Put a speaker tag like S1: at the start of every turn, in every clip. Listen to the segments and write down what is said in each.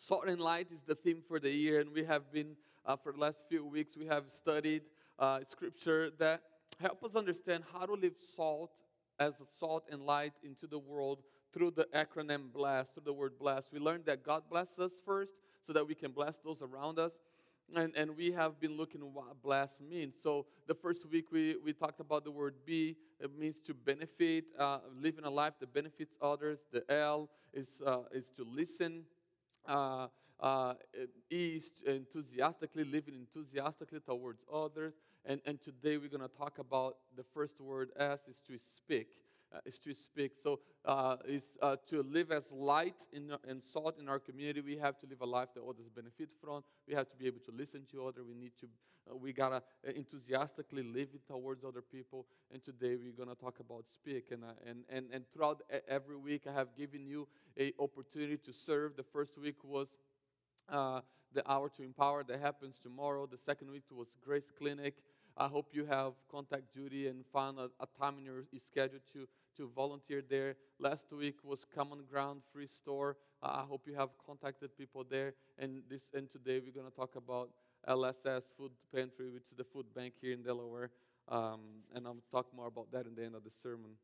S1: Salt and light is the theme for the year, and we have been, for the last few weeks, we have studied scripture that help us understand how to live salt as a salt and light into the world through the acronym BLESS, through the word BLESS. We learned that God blessed us first so that we can bless those around us. And we have been looking at what bless means. So the first week we talked about the word B. It means to benefit, living a life that benefits others. The L is to listen. Uh, uh, is enthusiastically, living enthusiastically towards others. And today we're going to talk about the first word, S, is to speak. Is to speak. So is to live as light and salt in our community. We have to live a life that others benefit from. We have to be able to listen to others. We gotta enthusiastically live it towards other people. And today we're gonna talk about speak. And throughout every week I have given you a opportunity to serve. The first week was the Hour to Empower that happens tomorrow. The second week was Grace Clinic. I hope you have contact Judy and found a time in your schedule to volunteer there. Last week was Common Ground Free Store. I hope you have contacted people there. And today we're going to talk about LSS Food Pantry, which is the food bank here in Delaware. And I'll talk more about that in the end of the sermon.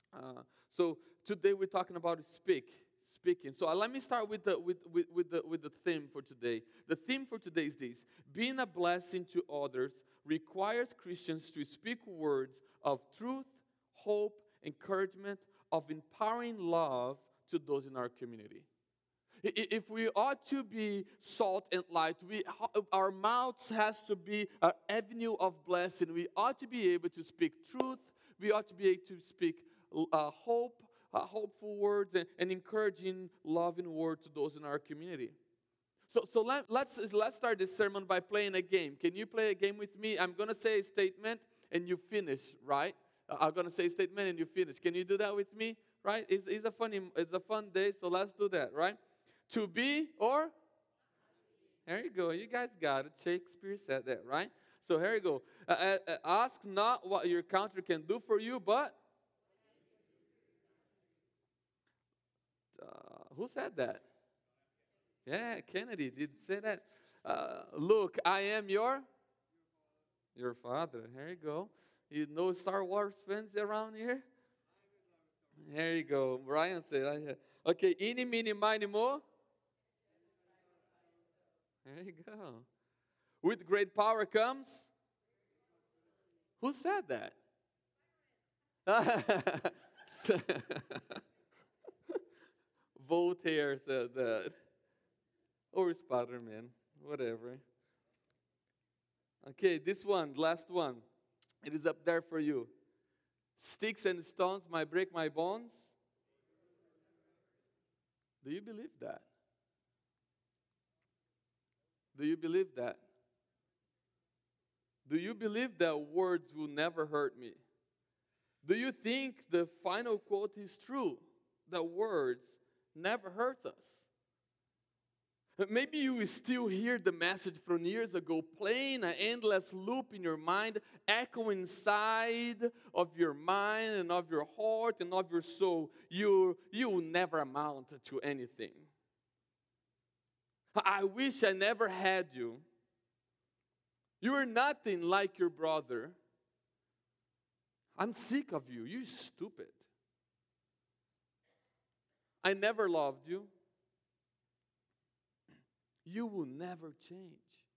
S1: So today we're talking about speaking. So let me start with the theme for today. The theme for today is this: being a blessing to others requires Christians to speak words of truth, hope, encouragement, of empowering love to those in our community. If we ought to be salt and light, our mouths has to be an avenue of blessing. We ought to be able to speak truth. We ought to be able to speak hope, hopeful words, and encouraging, loving words to those in our community. So let's start this sermon by playing a game. Can you play a game with me? I'm going to say a statement and you finish, right? I'm going to say a statement and you finish. Can you do that with me? Right? It's a fun day, so let's do that, right? To be or? There you go. You guys got it. Shakespeare said that, right? So here you go. Ask not what your country can do for you, but who said that? Yeah, Kennedy did say that. Look, I am your father. Here you go. You know Star Wars fans around here? There you go. Brian said, okay, eeny, meeny, miny, mo. There you go. With great power comes. Who said that? Voltaire said that. Or Spider-Man, whatever. Okay, this one, last one. It is up there for you. Sticks and stones might break my bones. Do you believe that? Do you believe that? Do you believe that words will never hurt me? Do you think the final quote is true? That words never hurt us? Maybe you will still hear the message from years ago playing an endless loop in your mind, echoing inside of your mind and of your heart and of your soul. You will never amount to anything. I wish I never had you. You are nothing like your brother. I'm sick of you. You're stupid. I never loved you. You will never change.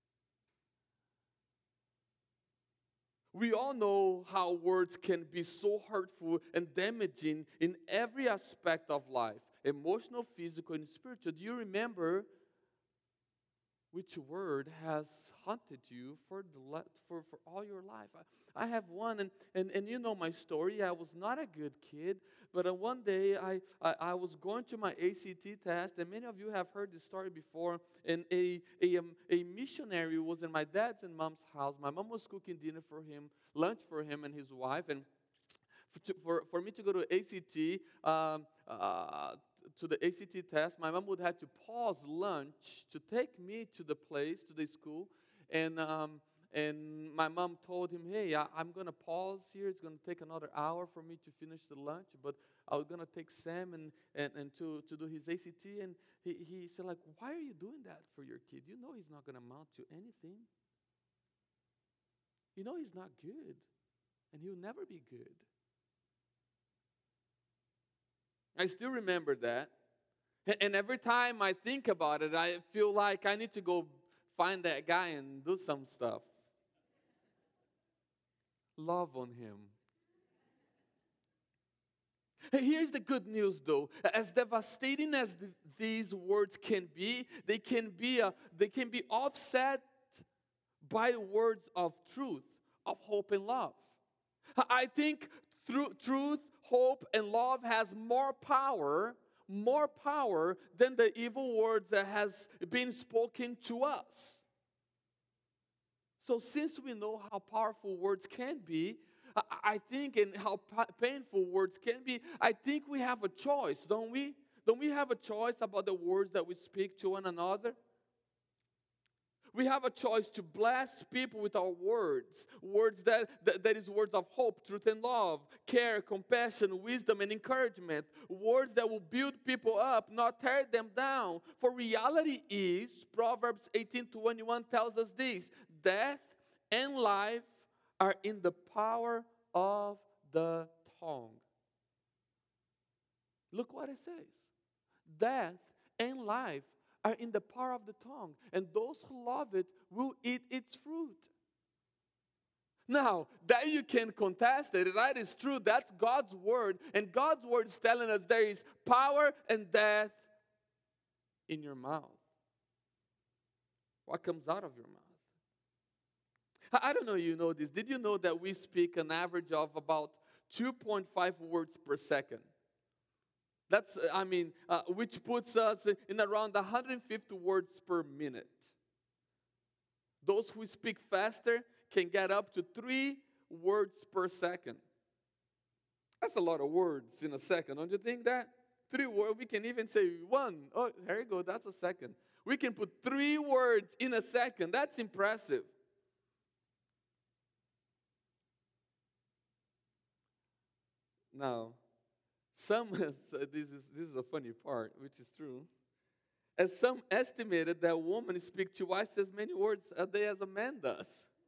S1: We all know how words can be so hurtful and damaging in every aspect of life, emotional, physical, and spiritual. Do you remember which word has haunted you for all your life? I have one, and you know my story. I was not a good kid, but one day I was going to my ACT test, and many of you have heard this story before, and a missionary was in my dad's and mom's house. My mom was cooking dinner for him, lunch for him and his wife, and for me to go to ACT, to the ACT test, my mom would have to pause lunch to take me to the school, and my mom told him, hey, I'm going to pause here. It's going to take another hour for me to finish the lunch, but I was going to take Sam and to do his ACT, and he said, like, why are you doing that for your kid? You know he's not going to amount to anything. You know he's not good, and he'll never be good. I still remember that. And every time I think about it, I feel like I need to go find that guy and do some stuff. Love on him. Here's the good news, though. As devastating as these words can be, they can be offset by words of truth, of hope and love. I think truth, hope, and love has more power than the evil words that has been spoken to us. So since we know how powerful words can be, I think, and how painful words can be, I think we have a choice, don't we? Don't we have a choice about the words that we speak to one another? We have a choice to bless people with our words that is words of hope, truth, and love, care, compassion, wisdom, and encouragement, words that will build people up, not tear them down. For reality is, Proverbs 18:21 tells us this: death and life are in the power of the tongue. Look what it says. Death and life are in the power of the tongue, and those who love it will eat its fruit. Now, that you can contest it, that is true, that's God's word, and God's word is telling us there is power and death in your mouth. What comes out of your mouth? I don't know if you know this. Did you know that we speak an average of about 2.5 words per second? That's, which puts us in around 150 words per minute. Those who speak faster can get up to 3 words per second. That's a lot of words in a second, don't you think that? 3 words, we can even say 1. Oh, there you go, that's a second. We can put 3 words in a second. That's impressive. Now, this is a funny part, which is true. As some estimated that women speak twice as many words a day as a man does.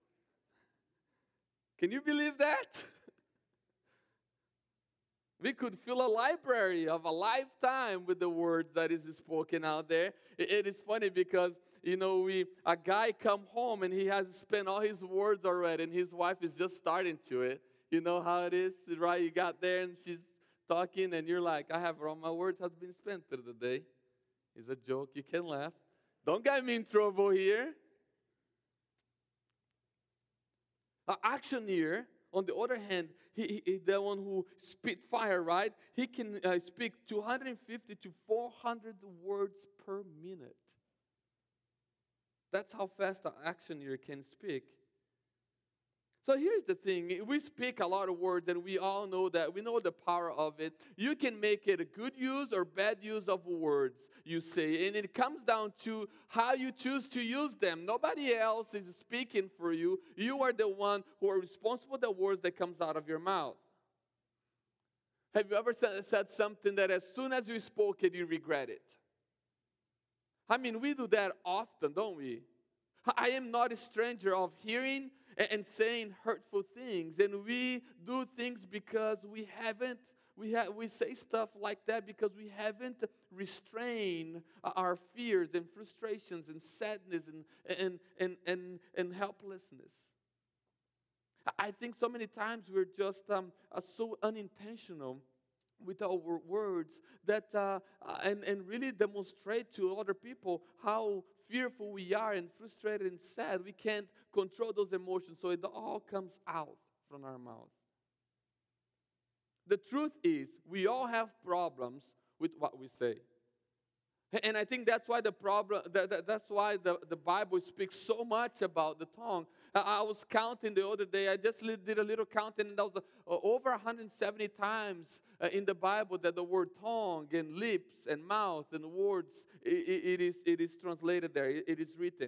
S1: Can you believe that? We could fill a library of a lifetime with the words that is spoken out there. It is funny because, a guy come home and he has spent all his words already, and his wife is just starting to it. You know how it is, right? You got there and she's talking and you're like, I have all my words has been spent through the day. It's a joke, you can laugh. Don't get me in trouble here. An actioneer, on the other hand, he the one who spit fire, right? He can speak 250 to 400 words per minute. That's how fast an actioneer can speak. So here's the thing. We speak a lot of words, and we all know that. We know the power of it. You can make it a good use or bad use of words you say. And it comes down to how you choose to use them. Nobody else is speaking for you. You are the one who are responsible for the words that comes out of your mouth. Have you ever said something that as soon as you spoke it, you regret it? We do that often, don't we? I am not a stranger of hearing and saying hurtful things, and we do things because we say stuff like that because we haven't restrained our fears and frustrations and sadness and helplessness. I think so many times we're just so unintentional with our words that and really demonstrate to other people how fearful we are and frustrated and sad. We can't control those emotions, so it all comes out from our mouth. The truth is, we all have problems with what we say. And I think that's why that's why the Bible speaks so much about the tongue. I was counting the other day. I just did a little counting, and that was over 170 times in the Bible that the word tongue and lips and mouth and words, it is translated there. It is written.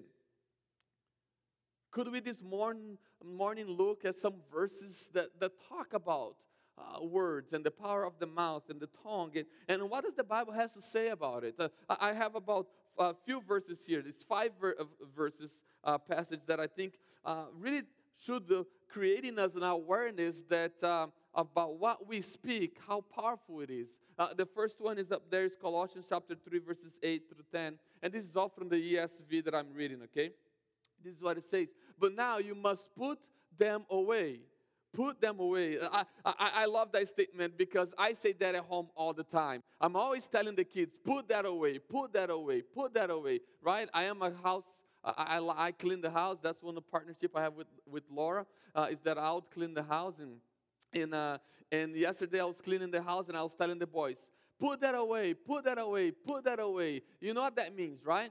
S1: Could we this morning look at some verses that talk about words and the power of the mouth and the tongue. And what does the Bible has to say about it? I have about a few verses here. It's five verses passage that I think really should create in us an awareness that about what we speak, how powerful it is. The first one is up there, is Colossians chapter 3, verses 8 through 10. And this is all from the ESV that I'm reading, okay? This is what it says. But now you must put them away. Put them away. I love that statement because I say that at home all the time. I'm always telling the kids, put that away, put that away, put that away, right? I am a house, I clean the house. That's one of the partnership I have with Laura, is that I'll clean the house. And yesterday I was cleaning the house and I was telling the boys, put that away, put that away, put that away. You know what that means, right?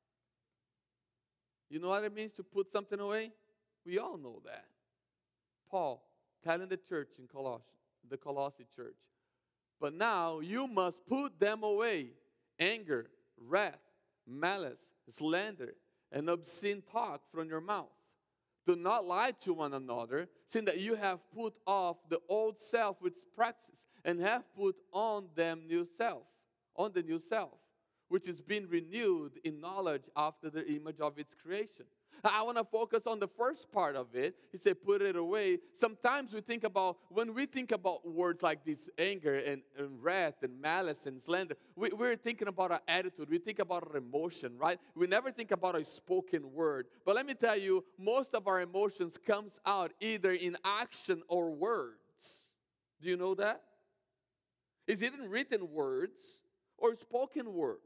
S1: You know what it means to put something away? We all know that. Paul telling the church in the Colossae church, but now you must put them away. Anger, wrath, malice, slander, and obscene talk from your mouth. Do not lie to one another, seeing that you have put off the old self with its practices, and have put on the new self, which is being renewed in knowledge after the image of its creation. I want to focus on the first part of it. He said, put it away. Sometimes when we think about words like this, anger and wrath and malice and slander, we're thinking about our attitude. We think about our emotion, right? We never think about a spoken word. But let me tell you, most of our emotions comes out either in action or words. Do you know that? Is it in written words or spoken words?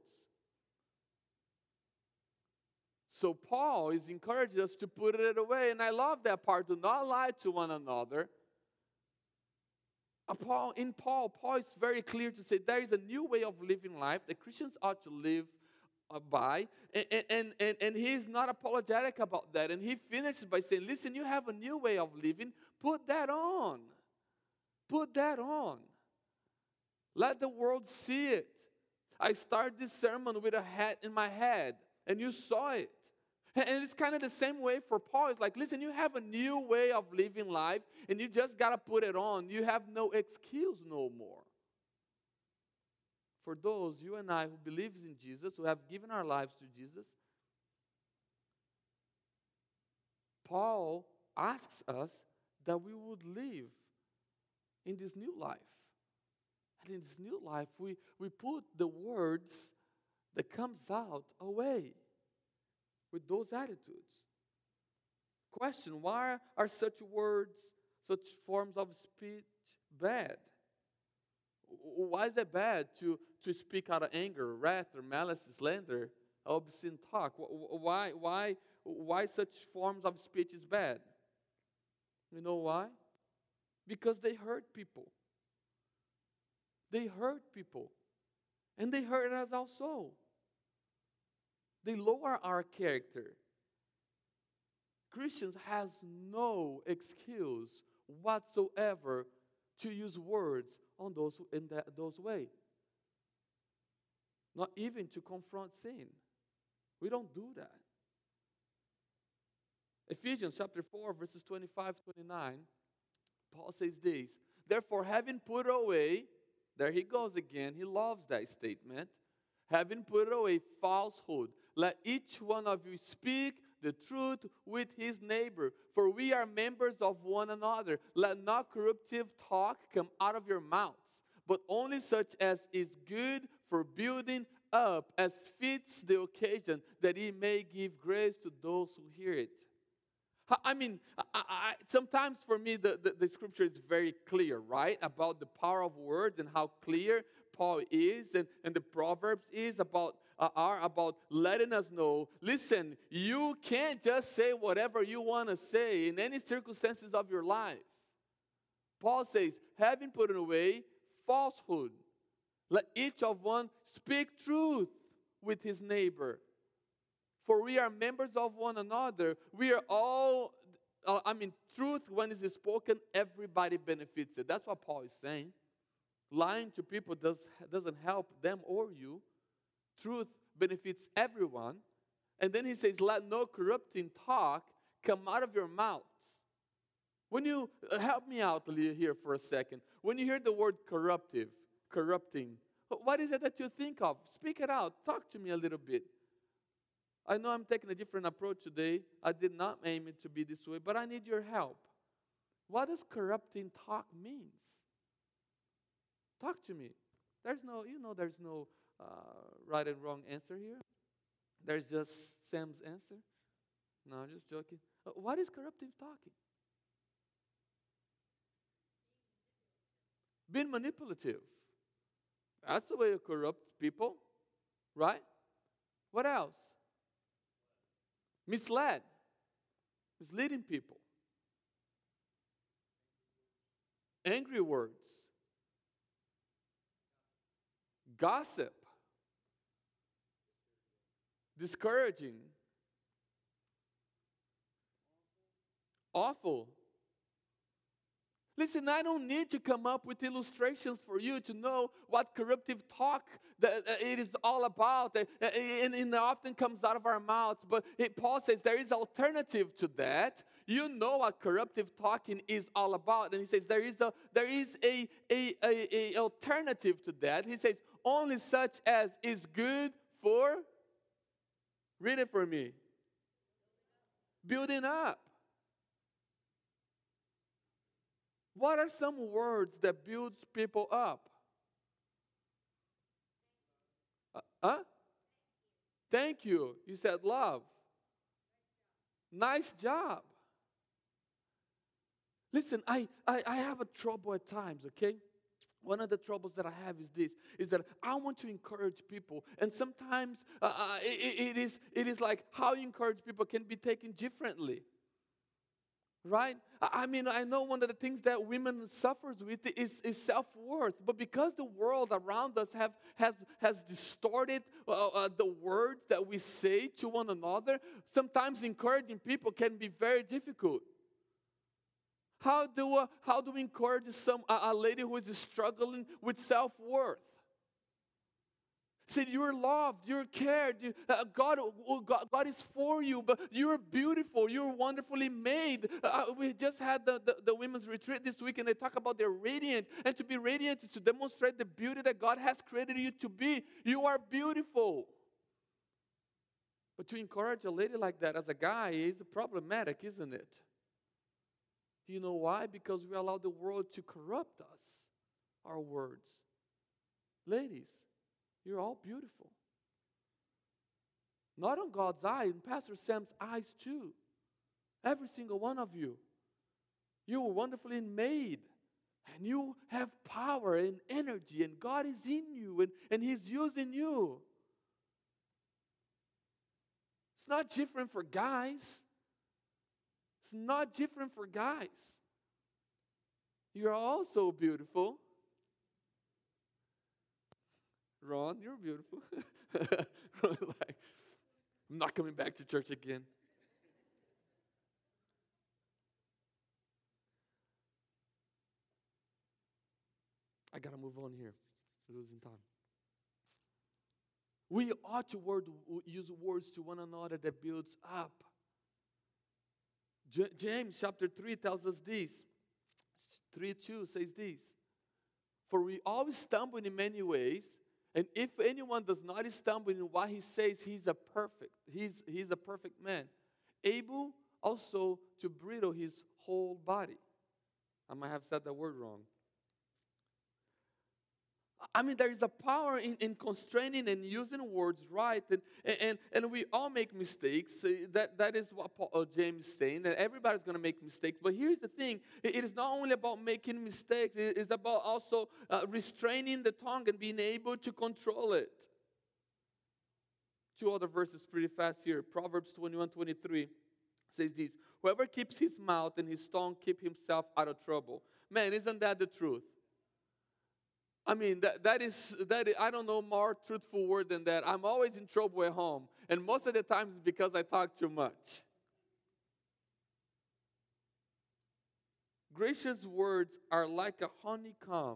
S1: So Paul is encouraging us to put it away. And I love that part. Do not lie to one another. Paul is very clear to say there is a new way of living life that Christians ought to live by. And he's not apologetic about that. And he finishes by saying, listen, you have a new way of living. Put that on. Put that on. Let the world see it. I started this sermon with a hat in my head, and you saw it. And it's kind of the same way for Paul. It's like, listen, you have a new way of living life, and you just got to put it on. You have no excuse no more. For those, you and I, who believes in Jesus, who have given our lives to Jesus, Paul asks us that we would live in this new life. And in this new life, we put the words that comes out away with those attitudes. Question, why are such words, such forms of speech bad? Why is it bad to speak out of anger, wrath, or malice, slander, obscene talk? Why such forms of speech is bad? You know why? Because they hurt people. They hurt people. And they hurt us also. They lower our character. Christians has no excuse whatsoever to use words on those way. Not even to confront sin. We don't do that. Ephesians chapter 4, verses 25 to 29, Paul says this, therefore, having put away, there he goes again, he loves that statement, having put away falsehood, let each one of you speak the truth with his neighbor, for we are members of one another. Let not corruptive talk come out of your mouths, but only such as is good for building up, as fits the occasion, that he may give grace to those who hear it. I mean, sometimes for me the scripture is very clear, right? About the power of words and how clear Paul is, and the Proverbs are about letting us know, listen, you can't just say whatever you want to say in any circumstances of your life. Paul says, having put away falsehood, let each of one speak truth with his neighbor. For we are members of one another. We are all, truth, when it is spoken, everybody benefits it. That's what Paul is saying. Lying to people doesn't help them or you. Truth benefits everyone. And then he says, let no corrupting talk come out of your mouths. When you, help me out here for a second. When you hear the word corrupting, what is it that you think of? Speak it out. Talk to me a little bit. I know I'm taking a different approach today. I did not aim it to be this way, but I need your help. What does corrupting talk means? Talk to me. There's no right and wrong answer here. There's just Sam's answer. No, I'm just joking. What is corruptive talking? Being manipulative. That's the way you corrupt people, right? What else? Misleading people. Angry words. Gossip. Discouraging. Awful. Listen, I don't need to come up with illustrations for you to know what corruptive talk that it is all about, and it often comes out of our mouths. But Paul says there is alternative to that. You know what corruptive talking is all about, and he says there is a alternative to that. He says only such as is good for. Read it for me. Building up. What are some words that builds people up? Thank you. You said love. Nice job. Listen, I have a trouble at times, okay? One of the troubles that I have is that I want to encourage people, and sometimes it is like how you encourage people can be taken differently. Right? I mean, I know one of the things that women suffers with is self-worth. But because the world around us has distorted the words that we say to one another, sometimes encouraging people can be very difficult. How do we encourage a lady who is struggling with self-worth? Said you're loved, you're cared, God is for you, but you're beautiful, you're wonderfully made. We just had the women's retreat this week, and they talk about they're radiant, and to be radiant is to demonstrate the beauty that God has created you to be. You are beautiful. But to encourage a lady like that as a guy is problematic, isn't it? Do you know why? Because we allow the world to corrupt us, our words. Ladies, you're all beautiful. Not on God's eye, in Pastor Sam's eyes too. Every single one of you. You were wonderfully made. And you have power and energy. And God is in you. And He's using you. It's not different for guys. It's not different for guys. You're also beautiful. Ron, you're beautiful. Like, I'm not coming back to church again. I got to move on here. Losing time. We ought to use words to one another that builds up. James chapter 3 tells us this. 3:2 says this. For we always stumble in many ways, and if anyone does not stumble in what he says, he's a perfect man, able also to bridle his whole body. I might have said that word wrong. I mean, there is a power in constraining and using words right, and we all make mistakes. That is what James is saying, that everybody's going to make mistakes. But here's the thing, it is not only about making mistakes, it is about also restraining the tongue and being able to control it. Two other verses pretty fast here. Proverbs 21:23 says this, whoever keeps his mouth and his tongue keep himself out of trouble. Man, isn't that the truth? I mean, that is, I don't know more truthful word than that. I'm always in trouble at home. And most of the time it's because I talk too much. Gracious words are like a honeycomb.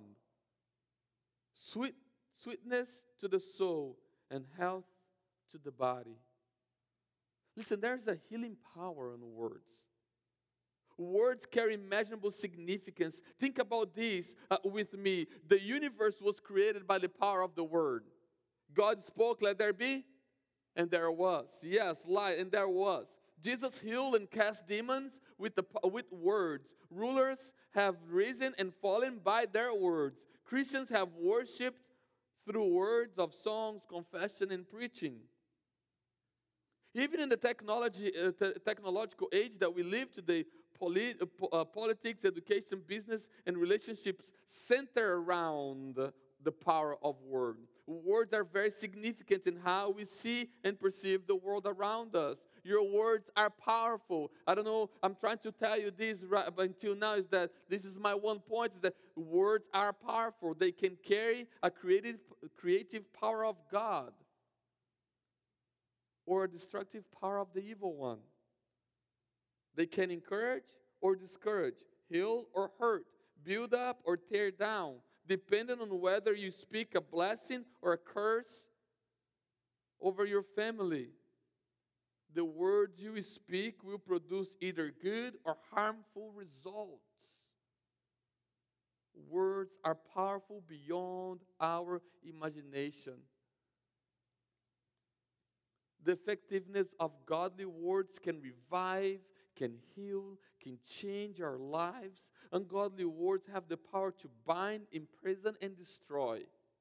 S1: Sweetness to the soul and health to the body. Listen, there's a healing power in words. Words carry measurable significance. Think about this with me. The universe was created by the power of the word. God spoke, let there be, and there was. Yes, light, and there was. Jesus healed and cast demons with words. Rulers have risen and fallen by their words. Christians have worshipped through words of songs, confession, and preaching. Even in the technological age that we live today, politics, education, business, and relationships center around the power of words. Words are very significant in how we see and perceive the world around us. Your words are powerful. I don't know, I'm trying to tell you this right until now is that this is my one point, is that words are powerful. They can carry a creative power of God or a destructive power of the evil one. They can encourage or discourage, heal or hurt, build up or tear down, depending on whether you speak a blessing or a curse over your family. The words you speak will produce either good or harmful results. Words are powerful beyond our imagination. The effectiveness of godly words can revive, can heal, can change our lives. Ungodly words have the power to bind, imprison, and destroy.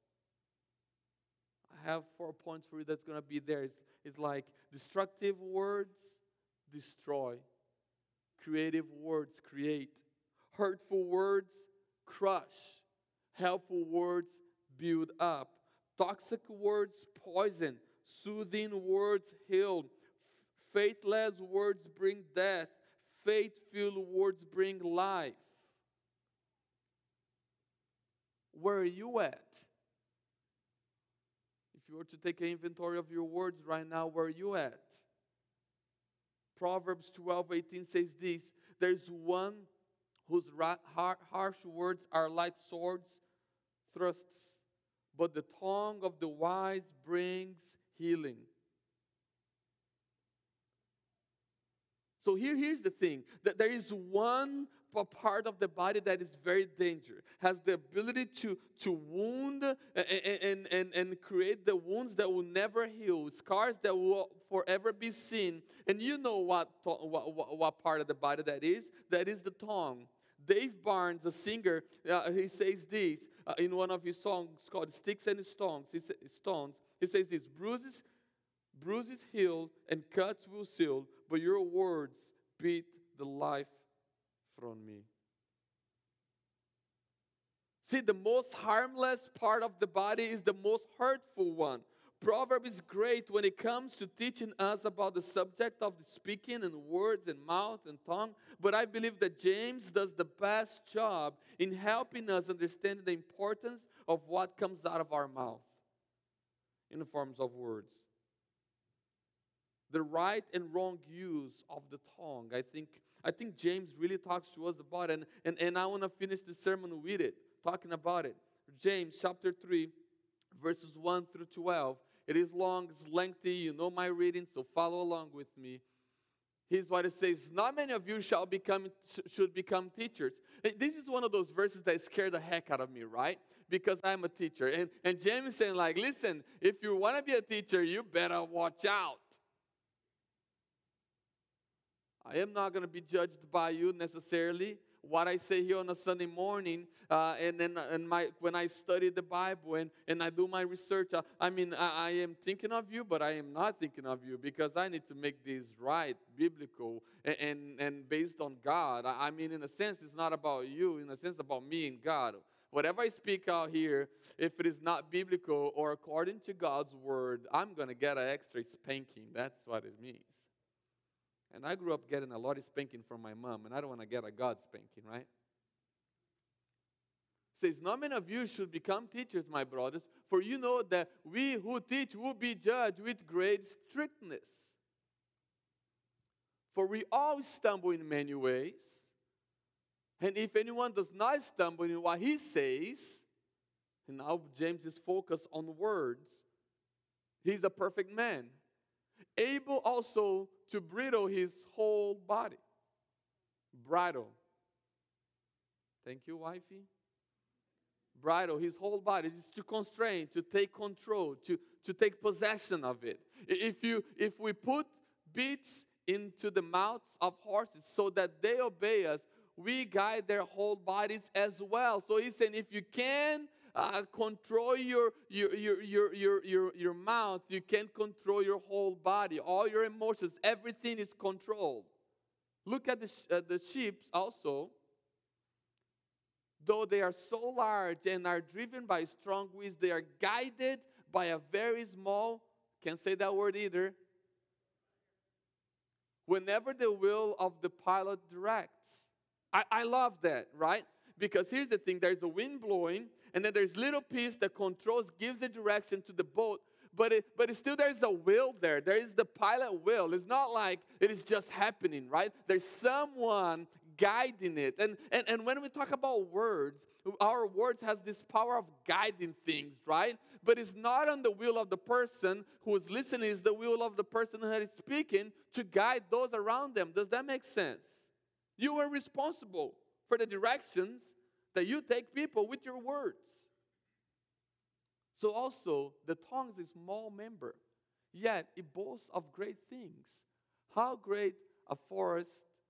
S1: I have 4 points for you that's going to be there. It's like destructive words, destroy. Creative words, create. Hurtful words, crush. Helpful words, build up. Toxic words, poison. Soothing words, heal. Faithless words bring death. Faith-filled words bring life. Where are you at? If you were to take an inventory of your words right now, where are you at? Proverbs 12:18 says this, there's one whose harsh words are like swords thrusts, but the tongue of the wise brings healing. So here's the thing, that there is one part of the body that is very dangerous, has the ability to wound and create the wounds that will never heal, scars that will forever be seen. And you know what part of the body that is? That is the tongue. Dave Barnes, a singer, he says this in one of his songs called Sticks and Stones. He says this, bruises heal and cuts will seal, but your words beat the life from me. See, the most harmless part of the body is the most hurtful one. Proverb is great when it comes to teaching us about the subject of the speaking and words and mouth and tongue, but I believe that James does the best job in helping us understand the importance of what comes out of our mouth in the forms of words. The right and wrong use of the tongue. I think James really talks to us about it, and I want to finish the sermon with it, talking about it. James chapter 3, verses 1 through 12. It is long, it's lengthy, you know my reading, so follow along with me. Here's what it says, not many of you should become teachers. This is one of those verses that scare the heck out of me, right? Because I'm a teacher. And James is saying like, listen, if you want to be a teacher, you better watch out. I am not going to be judged by you necessarily. What I say here on a Sunday morning, when I study the Bible and I do my research, I am thinking of you, but I am not thinking of you because I need to make this right, biblical, and based on God. I mean, in a sense, it's not about you. In a sense, about me and God. Whatever I speak out here, if it is not biblical or according to God's word, I'm going to get an extra spanking. That's what it means. And I grew up getting a lot of spanking from my mom, and I don't want to get a God spanking, right? It says, not many of you should become teachers, my brothers, for you know that we who teach will be judged with great strictness. For we all stumble in many ways, and if anyone does not stumble in what he says, and now James is focused on words, he's a perfect man, able also to bridle his whole body. Bridle. Thank you, wifey. Bridle, his whole body is to constrain, to take control, to take possession of it. If we put bits into the mouths of horses so that they obey us, we guide their whole bodies as well. So he's saying, if you can control your mouth, you can control your whole body. All your emotions, everything is controlled. Look at the sheep also. Though they are so large and are driven by strong winds, they are guided by a very small, can't say that word either, whenever the will of the pilot directs. I love that, right? Because here's the thing, there's a wind blowing, and then there's little piece that controls, gives the direction to the boat, but still there's a will there. There is the pilot will. It's not like it is just happening, right? There's someone guiding it. And when we talk about words, our words has this power of guiding things, right? But it's not on the will of the person who is listening, it's the will of the person who is speaking to guide those around them. Does that make sense? You are responsible for the directions that you take people with your words. So also, the tongue is a small member, yet it boasts of great things. How great a forest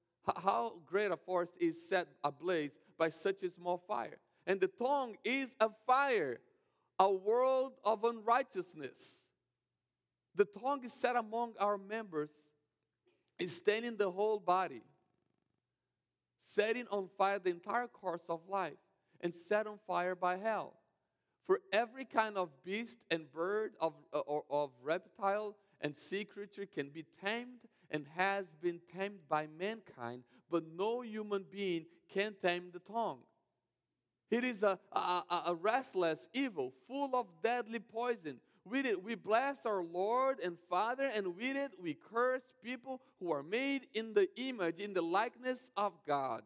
S1: is set ablaze by such a small fire. And the tongue is a fire, a world of unrighteousness. The tongue is set among our members, is staining the whole body, setting on fire the entire course of life, and set on fire by hell. For every kind of beast and bird, of reptile and sea creature can be tamed and has been tamed by mankind, but no human being can tame the tongue. It is a restless evil, full of deadly poison. With it we bless our Lord and Father, and with it we curse people who are made in the image, in the likeness of God.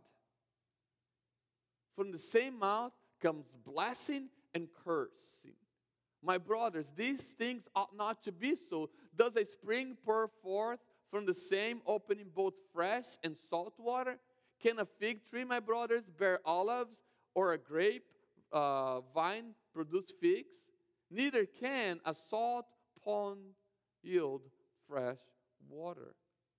S1: From the same mouth comes blessing and cursing. My brothers, these things ought not to be so. Does a spring pour forth from the same opening both fresh and salt water? Can a fig tree, my brothers, bear olives, or a grape vine produce figs? Neither can a salt pond yield fresh water.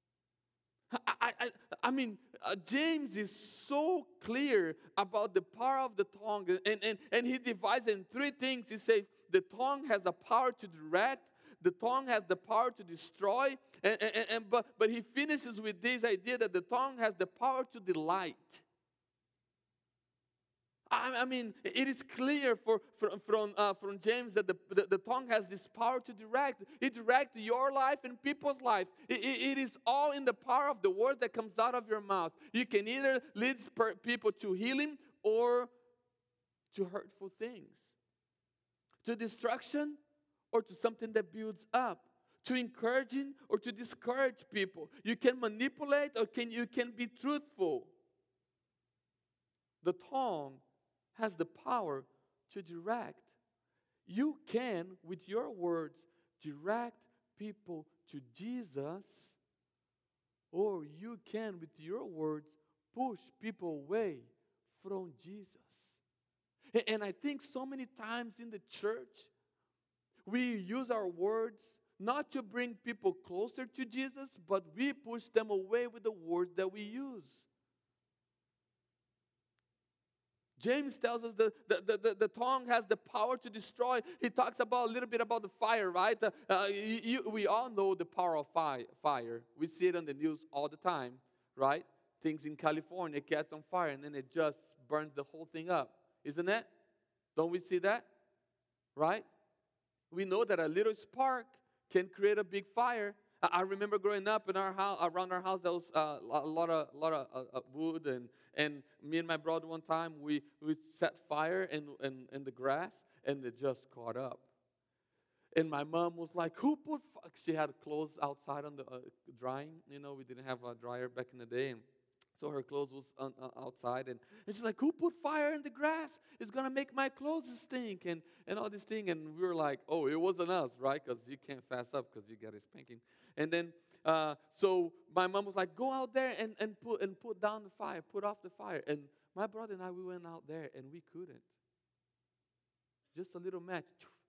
S1: I mean, James is so clear about the power of the tongue, and he divides it in three things. He says the tongue has the power to direct, the tongue has the power to destroy, but he finishes with this idea that the tongue has the power to delight. I mean, it is clear from James that the tongue has this power to direct. It directs your life and people's lives. It is all in the power of the word that comes out of your mouth. You can either lead people to healing or to hurtful things, to destruction or to something that builds up, to encouraging or to discourage people. You can manipulate or you can be truthful. The tongue has the power to direct. You can, with your words, direct people to Jesus, or you can, with your words, push people away from Jesus. And I think so many times in the church, we use our words not to bring people closer to Jesus, but we push them away with the words that we use. James tells us that the tongue has the power to destroy. He talks about a little bit about the fire, right? We all know the power of fire. We see it on the news all the time, right? Things in California catch on fire and then it just burns the whole thing up. Isn't it? Don't we see that? Right? We know that a little spark can create a big fire. I remember growing up in our house, around our house, there was a lot of wood, and me and my brother one time we set fire in the grass, and it just caught up. And my mom was like, "Who put?" She had clothes outside on the drying. You know, we didn't have a dryer back in the day, and So her clothes was outside, and she's like, "Who put fire in the grass? It's gonna make my clothes stink," and all this thing. And we were like, "Oh, it wasn't us, right? Because you can't fast up because you get a spanking." And then so my mom was like, "Go out there and put down the fire, put off the fire." And my brother and I, we went out there, and we couldn't. Just a little match.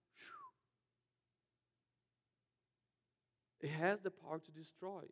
S1: It has the power to destroy.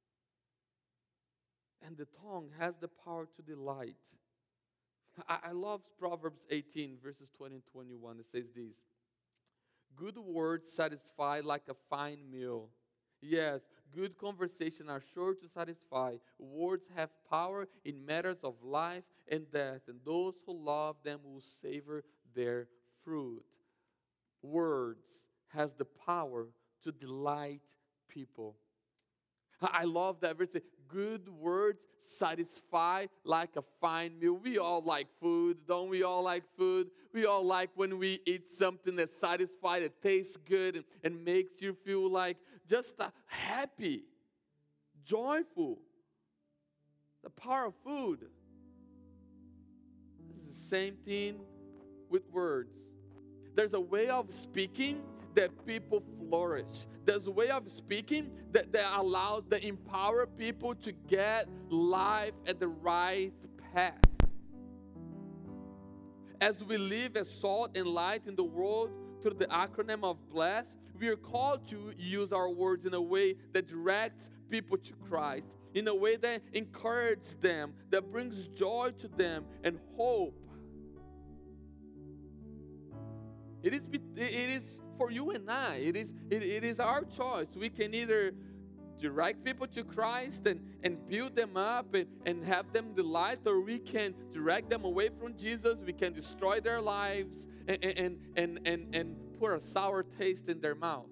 S1: And the tongue has the power to delight. I love Proverbs 18, verses 20 and 21. It says this: "Good words satisfy like a fine meal. Yes, good conversation are sure to satisfy. Words have power in matters of life and death, and those who love them will savor their fruit." Words has the power to delight people. I love that verse. Good words satisfy like a fine meal. We all like food, don't we all like food? We all like when we eat something that satisfies, that tastes good, and makes you feel like just happy, joyful. The power of food. It's the same thing with words. There's a way of speaking that people flourish. There's a way of speaking that allows, that empower people to get life at the right path. As we live as salt and light in the world through the acronym of BLESS, we are called to use our words in a way that directs people to Christ, in a way that encourages them, that brings joy to them and hope. It is for you and I. It is our choice. We can either direct people to Christ and build them up and have them delight, or we can direct them away from Jesus. We can destroy their lives and put a sour taste in their mouth.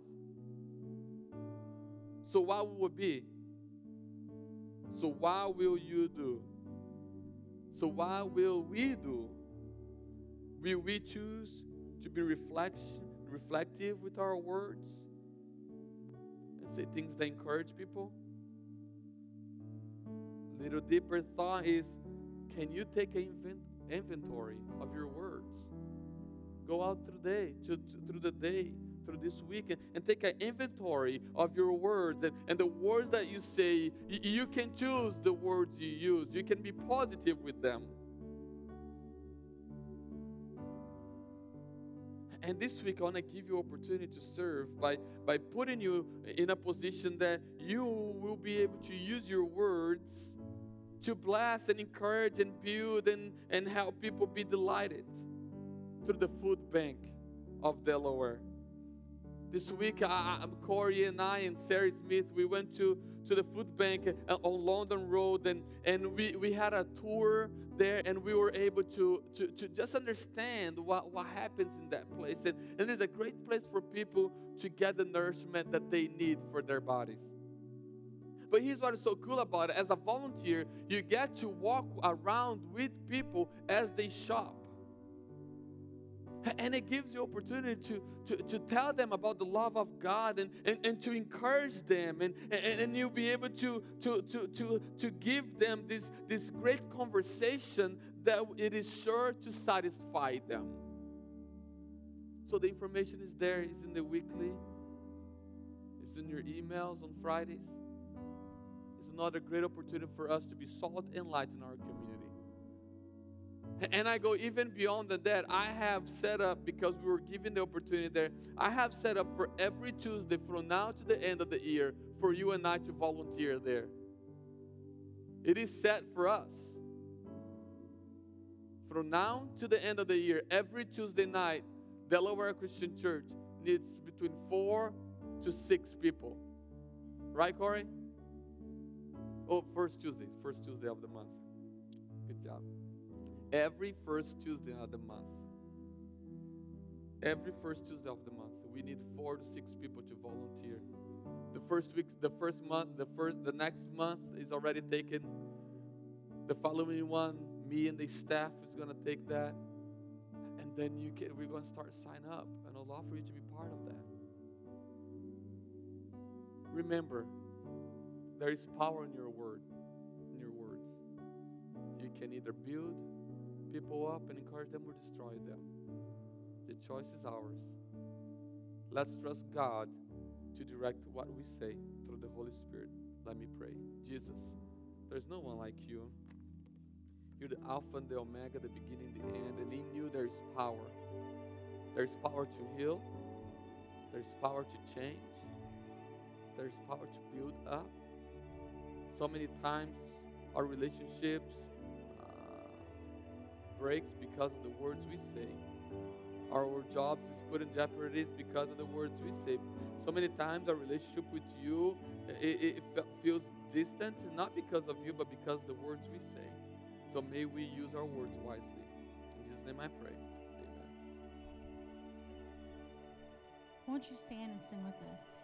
S1: So what will it be? So what will you do? So what will we do? Will we choose to be reflective with our words and say things that encourage people? A little deeper thought is, can you take an inventory of your words? Go out through the day, through this week, and take an inventory of your words and the words that you say. You can choose the words you use. You can be positive with them. And this week, I want to give you opportunity to serve by putting you in a position that you will be able to use your words to bless and encourage and build and help people be delighted through the food bank of Delaware. This week, Corey and I and Sarah Smith, we went to the food bank on London Road, and we had a tour there, and we were able to just understand what happens in that place. And it's a great place for people to get the nourishment that they need for their bodies. But here's what is so cool about it. As a volunteer, you get to walk around with people as they shop. And it gives you opportunity to tell them about the love of God and to encourage them. And you'll be able to give them this great conversation that it is sure to satisfy them. So the information is there. It's in the weekly. It's in your emails on Fridays. It's another great opportunity for us to be salt and light in our community. And I go even beyond that. I have set up, because we were given the opportunity there, I have set up for every Tuesday from now to the end of the year for you and I to volunteer there. It is set for us. From now to the end of the year, every Tuesday night, Delaware Christian Church needs between 4 to 6 people. Right, Corey? Oh, first Tuesday of the month. Good job. Every first Tuesday of the month. Every first Tuesday of the month, we need 4 to 6 people to volunteer. The next month is already taken. The following one, me and the staff is going to take that. And then we're going to start sign up. And I'd love for you to be part of that. Remember, there is power in your word, in your words. We can either build people up and encourage them or destroy them. The choice is ours. Let's trust God to direct what we say through the Holy Spirit. Let me pray. Jesus, there's no one like you. You're the Alpha and the Omega, the beginning, the end, and in you there is power. There's power to heal. There's power to change. There's power to build up. So many times our relationships breaks because of the words we say. Our jobs is put in jeopardy because of the words we say. So many times our relationship with you, it feels distant, not because of you, but because of the words we say. So may we use our words wisely. In Jesus' name I pray. Amen.
S2: Won't you stand and sing with us?